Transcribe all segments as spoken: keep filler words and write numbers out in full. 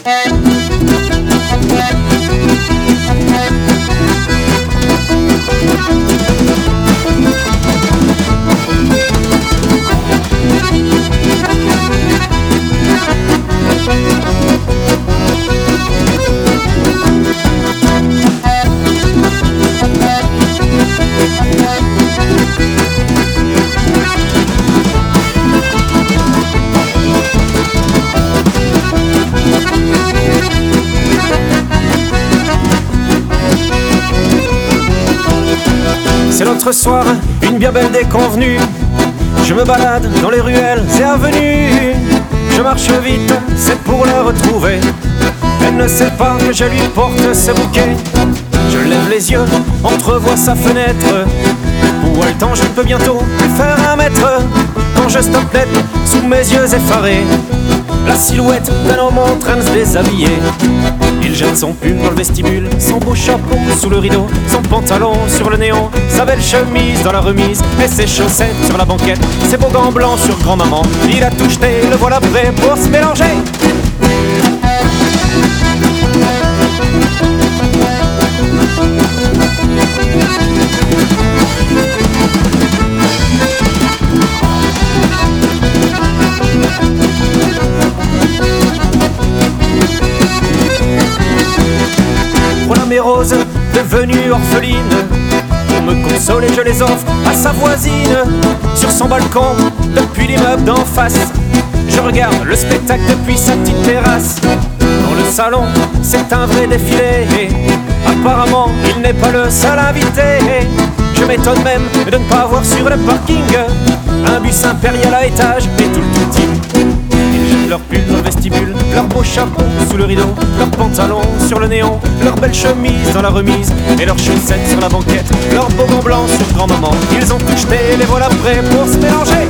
C'est l'autre soir, une bien belle déconvenue. Je me balade dans les ruelles et avenues. Je marche vite, c'est pour la retrouver. Elle ne sait pas que je lui porte ce bouquet. Je lève les yeux, entrevois sa fenêtre. Où elle tend, je peux bientôt lui faire un mètre. Quand je stoppe net, sous mes yeux effarés, la silhouette d'un homme en train de se déshabiller. Il jette son pull dans le vestibule, son beau chapeau sous le rideau, son pantalon sur le néon, sa belle chemise dans la remise et ses chaussettes sur la banquette, ses beaux gants blancs sur grand-maman. Il a tout jeté, le voilà prêt pour se mélanger. Voilà mes roses devenues orphelines. Pour me consoler je les offre à sa voisine. Sur son balcon, depuis l'immeuble d'en face, je regarde le spectacle depuis sa petite terrasse. Dans le salon, c'est un vrai défilé. Apparemment, il n'est pas le seul invité. Je m'étonne même de ne pas voir sur le parking un bus impérial à étage et tout le tout team. Ils jettent leur pull dans le vestibule, leur beau chapeau sous le rideau, leurs pantalons sur le néon, leur belle chemise dans la remise et leurs chaussettes sur la banquette, leurs beaux gants blancs sur grand-maman. Ils ont tout jeté, les voilà prêts pour se mélanger.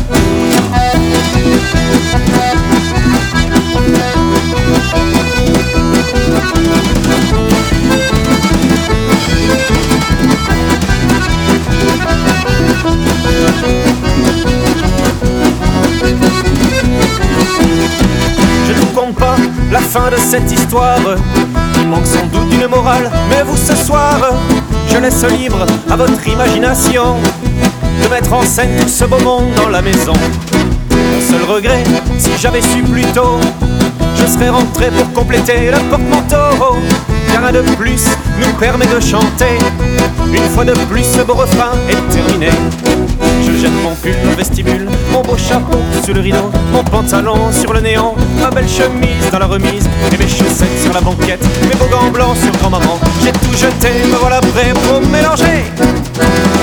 Je ne vous compte pas la fin de cette histoire. Il manque sans doute d'une morale, mais vous ce soir, je laisse libre à votre imagination de mettre en scène tout ce beau monde dans la maison. Mon seul regret, si j'avais su plus tôt, je serais rentré pour compléter le porte-manteau. Car un de plus nous permet de chanter. Une fois de plus ce beau refrain est terminé. Je jette mon pull dans le vestibule, mon beau chapeau sur le rideau, mon pantalon sur le néon, ma belle chemise dans la remise et mes chaussettes sur la banquette, mes beaux gants blancs sur grand-maman. J'ai tout jeté, me voilà prêt pour me mélanger.